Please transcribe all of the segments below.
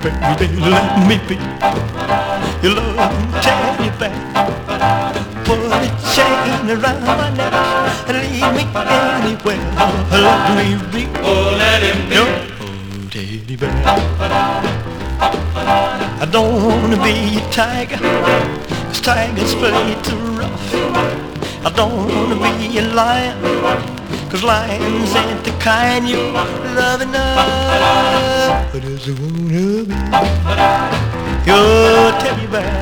Baby, let me be your loving teddy bear. Put a chain around my neck and lead me anywhere. Let me be, Oh, let him be your old teddy bear. I don't wanna be a tiger, 'cause tigers play too rough. I don't wanna be a lion, 'cause lions ain't the kind you love enough. I just wanna be your teddy bear.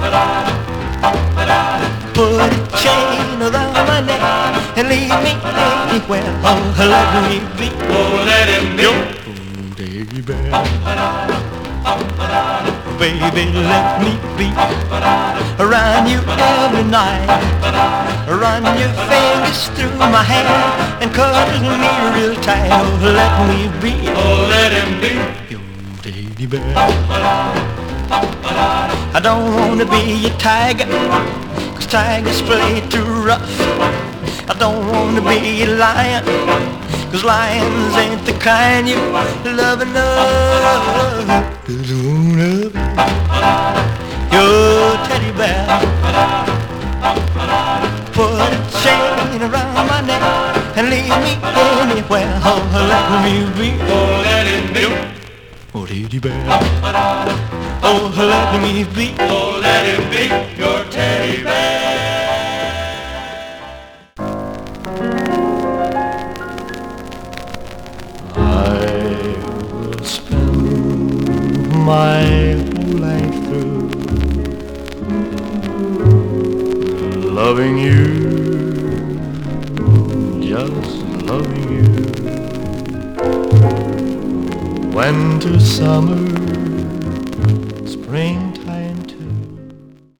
Put a chain around my neck and lead me anywhere. Oh, let me be, Oh, let him be your old teddy bear. Baby, let me be around you every night. Run your fingers through my hair and cuddle me real tight. Oh, let me be, Oh, let him be your teddy bear. I don't wanna be a tiger, 'cause tigers play too rough. I don't wanna be a lion, 'cause lions ain't the kind you love enough. Just wanna be your teddy bear. Put a chain around my neck and lead me anywhere. Oh, let me be, Oh, let him be oh, teddy bear. Oh, let me be, Oh, let him be your teddy bear. I will spend my whole life through loving you, just loving you. Winter, summer, springtime,